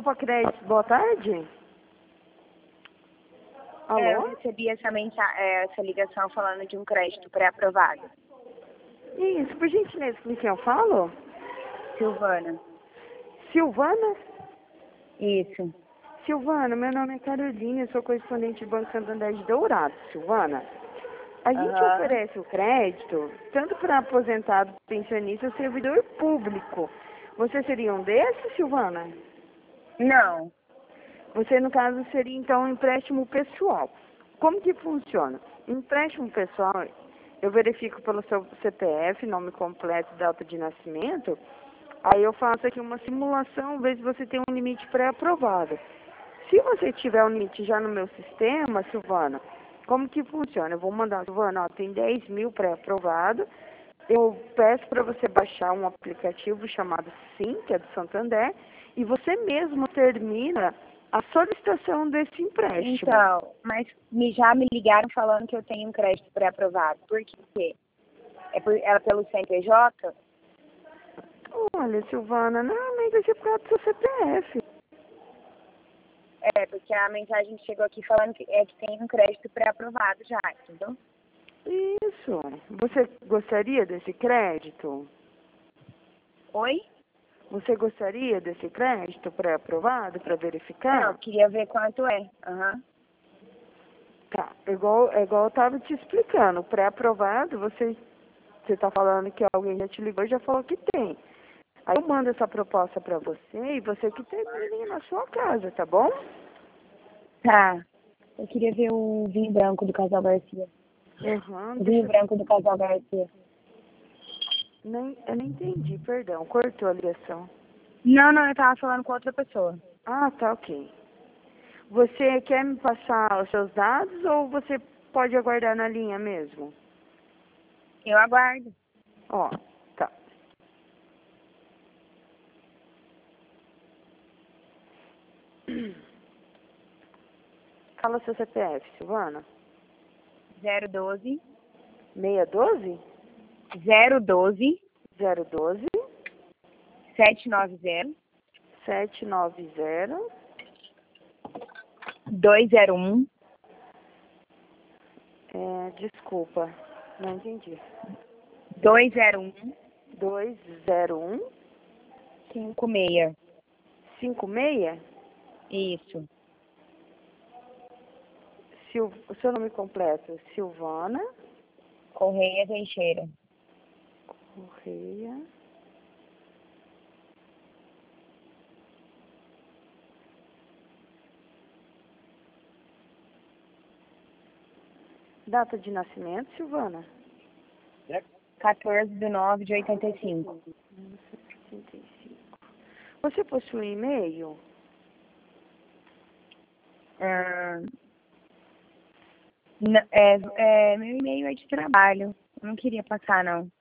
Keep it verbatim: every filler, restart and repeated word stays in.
Copa Crédito, boa tarde. Alô? É, eu recebi essa, mensa- é, essa ligação falando de um crédito pré-aprovado. Isso, por gentileza, com quem eu falo? Silvana. Silvana? Isso. Silvana, meu nome é Carolina, eu sou correspondente do Banco Santander de Dourado. Silvana, a gente Aham. oferece o crédito tanto para aposentado, pensionista ou servidor público. Você seria um desses, Silvana? Não. Você, no caso, seria, então, um empréstimo pessoal. Como que funciona? Empréstimo pessoal, eu verifico pelo seu C P F, nome completo, data de nascimento, aí eu faço aqui uma simulação, ver se você tem um limite pré-aprovado. Se você tiver um limite já no meu sistema, Silvana, como que funciona? Eu vou mandar, Silvana, ó, tem dez mil pré-aprovado, eu peço para você baixar um aplicativo chamado Sim, que é do Santander, e você mesmo termina a solicitação desse empréstimo. Então, mas me, já me ligaram falando que eu tenho um crédito pré-aprovado. Por quê? É por, era pelo C N P J? Olha, Silvana, normalmente vai ser por causa do seu C P F. É, porque a mensagem que chegou aqui falando que é que tem um crédito pré-aprovado já, entendeu? Isso. Você gostaria desse crédito? Oi? Você gostaria desse crédito pré-aprovado para Não, verificar? eu queria ver quanto é. Aham. Tá, igual, é igual eu estava te explicando, pré-aprovado, você você está falando que alguém já te ligou e já falou que tem. Aí eu mando essa proposta para você e você que termine na sua casa, tá bom? Tá. Eu queria ver o vinho branco do Casal Garcia. Uhum, O deixa vinho eu... branco do Casal Garcia. Nem, eu não entendi, perdão, cortou a ligação. Não, não, eu tava falando com outra pessoa. Ah, tá, ok. Você quer me passar os seus dados ou você pode aguardar na linha mesmo? Eu aguardo. Ó, tá. Fala seu C P F, Silvana. zero doze, seis um dois, zero doze, zero um dois, sete nove zero, sete nove zero. dois zero um, É, desculpa, não entendi. dois zero um, dois zero um, cinco seis. cinco seis. Isso. Sil... O seu nome completo, Silvana Correia Teixeira. Correia. Data de nascimento, Silvana? quatorze de nove de oitenta e cinco. mil novecentos e sessenta e cinco. Você possui e-mail? Hum, n- é, é, meu e-mail é de trabalho. Eu não queria passar, não.